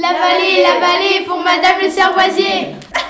La vallée pour Madame le Cervoisier.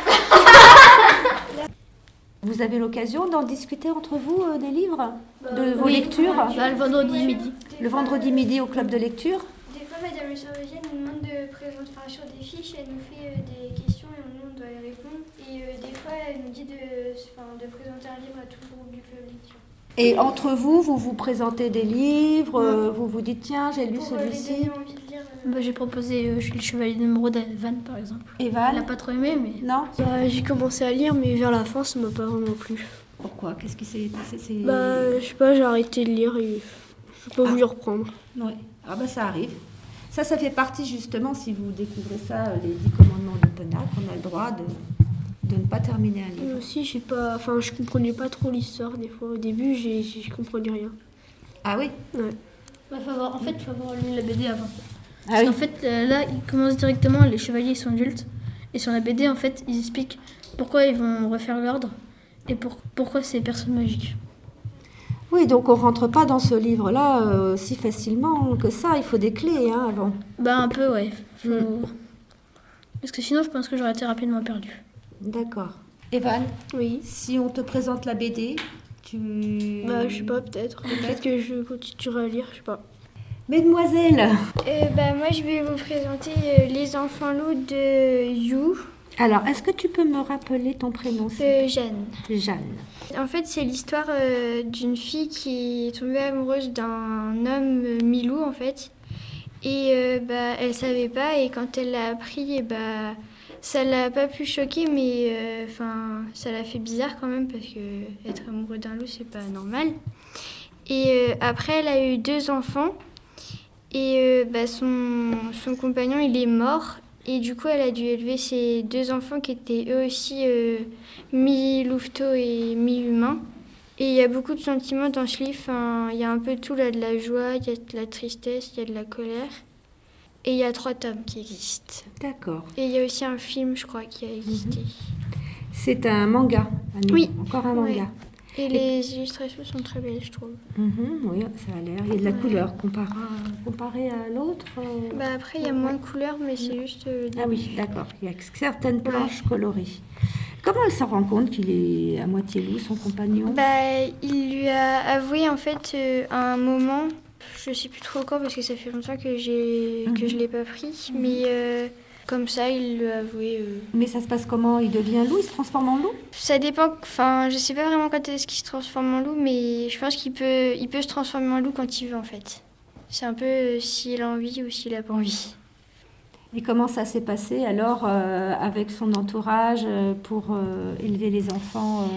Vous avez l'occasion d'en discuter entre vous des livres, de vos lectures Le vendredi midi. Le vendredi midi au club de lecture. Des fois, Madame le Cervoisier nous demande de présenter sur des fiches, elle nous fait des questions et nous, on doit y répondre. Et des fois, elle nous dit de présenter un livre à tout le groupe du club de lecture. Et entre vous, vous vous présentez des livres, vous vous dites tiens, j'ai lu celui-ci. Pour les donner envie de lire. J'ai proposé Le Chevalier d'émeraude à Evan par exemple. Evan. Elle n'a pas trop aimé, mais. Non. J'ai commencé à lire, mais vers la fin, ça m'a pas vraiment plu. Pourquoi? Qu'est-ce qui s'est passé? Je sais pas, j'ai arrêté de lire et je peux voulu reprendre. Oui. Ah bah ça arrive. Ça fait partie justement, si vous découvrez ça, les 10 commandements de Pennac, on a le droit de ne pas terminer un livre. Moi aussi, je comprenais pas trop l'histoire des fois. Au début, je comprenais rien. Ah oui? Ouais. Il faut avoir lu la BD avant. Ah Parce oui. qu'en fait, là, ils commencent directement, les chevaliers ils sont adultes. Et sur la BD, en fait, ils expliquent pourquoi ils vont refaire l'ordre et pourquoi c'est personnes magiques. Oui, donc on rentre pas dans ce livre-là si facilement que ça. Il faut des clés avant. Un peu, ouais. Parce que sinon, je pense que j'aurais été rapidement perdue. D'accord. Evan, Oui. si on te présente la BD, tu... Je sais pas, peut-être. Peut-être que je continuerai à lire, je sais pas. Mesdemoiselles. Moi, je vais vous présenter Les Enfants Loups de You. Alors, est-ce que tu peux me rappeler ton prénom? Jeanne. Jeanne. En fait, c'est l'histoire d'une fille qui est tombée amoureuse d'un homme Milou, en fait. Et elle savait pas, et quand elle l'a appris, ça l'a pas pu choquer, mais ça l'a fait bizarre quand même, parce que être amoureux d'un loup, c'est pas normal. Et après, elle a eu 2 enfants, et son compagnon, il est mort. Et du coup, elle a dû élever ses 2 enfants qui étaient eux aussi mi-louveteaux et mi-humains. Et il y a beaucoup de sentiments dans ce livre. Il y a un peu tout, là, de la joie, il y a de la tristesse, il y a de la colère. Et il y a 3 tomes qui existent. D'accord. Et il y a aussi un film, je crois, qui a existé. C'est un manga. Oui. Encore un manga. Ouais. Et les illustrations sont très belles, je trouve. Oui, ça a l'air. Il y a de la couleur comparé à l'autre. Après, il y a moins de couleurs, mais c'est juste... Ah oui, d'accord. Il y a certaines planches colorées. Comment elle s'en rend compte qu'il est à moitié loup, son compagnon? Il lui a avoué, en fait, à un moment... Je sais plus trop quand, parce que ça fait longtemps que je l'ai pas pris. Mais comme ça, il lui a avoué... Mais ça se passe comment? Il devient loup? Il se transforme en loup? Ça dépend... je sais pas vraiment quand est-ce qu'il se transforme en loup, mais je pense qu'il peut se transformer en loup quand il veut, en fait. C'est un peu s'il a envie ou s'il a pas envie. Et comment ça s'est passé alors avec son entourage pour élever les enfants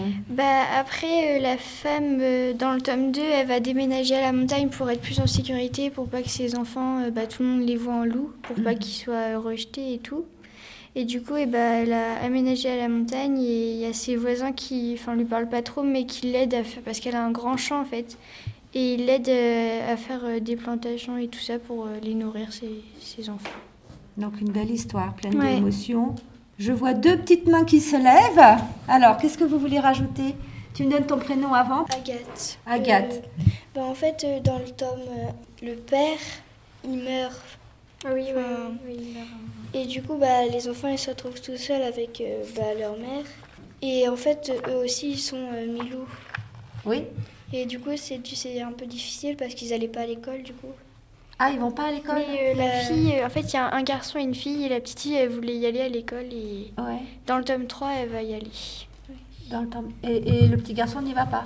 Après, la femme, dans le tome 2, elle va déménager à la montagne pour être plus en sécurité, pour pas que ses enfants, tout le monde les voit en loup, pour pas qu'ils soient rejetés et tout. Et du coup, elle a aménagé à la montagne et il y a ses voisins qui lui parlent pas trop, mais qui l'aident à faire, parce qu'elle a un grand champ en fait. Et ils l'aident à faire des plantations et tout ça pour les nourrir, ses enfants. Donc une belle histoire, pleine d'émotions. Je vois 2 petites mains qui se lèvent. Alors, qu'est-ce que vous voulez rajouter? Tu me donnes ton prénom avant? Agathe. Agathe. En fait, dans le tome, le père, il meurt. Ah oui, oui, il meurt. Et du coup, les enfants, ils se retrouvent tout seuls avec leur mère. Et en fait, eux aussi, ils sont mi-loups. Oui. Et du coup, c'est un peu difficile parce qu'ils n'allaient pas à l'école, du coup. Ah, ils vont pas à l'école? Mais la fille, en fait, il y a un garçon et une fille, et la petite fille, elle voulait y aller à l'école, et dans le tome 3, elle va y aller. Dans le tome... et le petit garçon n'y va pas?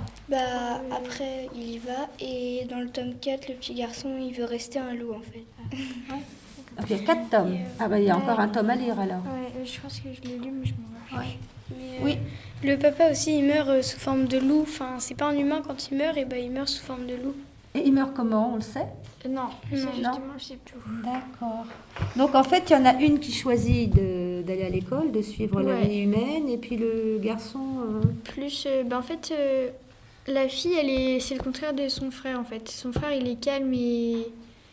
Après, il y va, et dans le tome 4, le petit garçon, il veut rester un loup, en fait. Donc, il y a 4 tomes. Il y a encore un tome à lire, alors. Ouais, je pense que je l'ai lu, mais je m'en rappelle. Oui. Le papa aussi, il meurt sous forme de loup. C'est pas un humain quand il meurt, et il meurt sous forme de loup. Et il meurt comment, on le sait? Non, justement, je sais plus. D'accord. Donc en fait, il y en a une qui choisit d'aller à l'école, de suivre la vie humaine, et puis le garçon... Plus, en fait, la fille, c'est le contraire de son frère, en fait. Son frère, il est calme et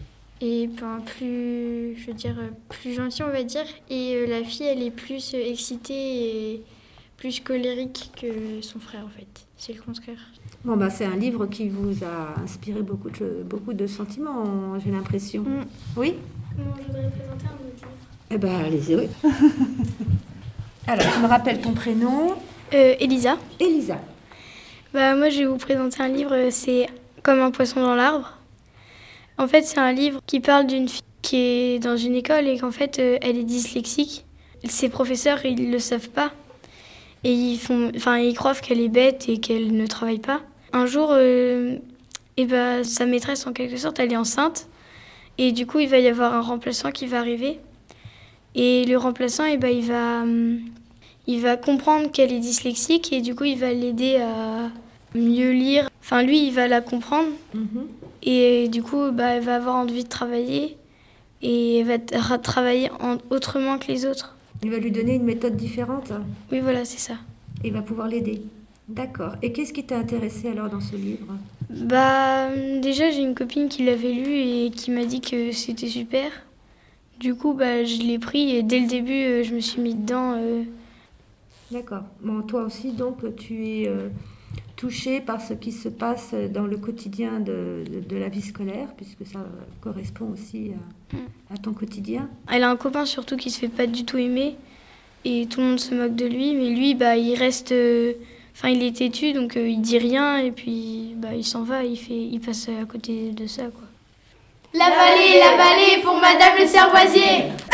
plus, je veux dire, plus gentil, on va dire. Et la fille, elle est plus excitée et plus colérique que son frère, en fait. C'est le contraire. Bon, c'est un livre qui vous a inspiré beaucoup de sentiments, j'ai l'impression. Oui? Non, je voudrais présenter un autre livre. Eh ben, allez-y. Oui. Alors, tu me rappelles ton prénom? Elisa. Elisa. Bah, moi, je vais vous présenter un livre, c'est Comme un poisson dans l'arbre. En fait, c'est un livre qui parle d'une fille qui est dans une école et qu'en fait, elle est dyslexique. Ses professeurs, ils le savent pas. Et ils croient qu'elle est bête et qu'elle ne travaille pas. Un jour, sa maîtresse, en quelque sorte, elle est enceinte. Et du coup, il va y avoir un remplaçant qui va arriver. Et le remplaçant, il va comprendre qu'elle est dyslexique et du coup, il va l'aider à mieux lire. Enfin, lui, il va la comprendre. Et du coup, elle va avoir envie de travailler et elle va travailler autrement que les autres. Il va lui donner une méthode différente? Oui, voilà, c'est ça. Et il va pouvoir l'aider. D'accord. Et qu'est-ce qui t'a intéressé alors dans ce livre? Déjà, j'ai une copine qui l'avait lu et qui m'a dit que c'était super. Du coup, je l'ai pris et dès le début, je me suis mis dedans. D'accord. Bon, toi aussi, donc, tu es touchée par ce qui se passe dans le quotidien de la vie scolaire, puisque ça correspond aussi à ton quotidien. Elle a un copain surtout qui se fait pas du tout aimer et tout le monde se moque de lui, mais lui, il reste... il est têtu, donc il dit rien et puis il s'en va, il passe à côté de ça, quoi. La vallée pour Madame le Cervoisier.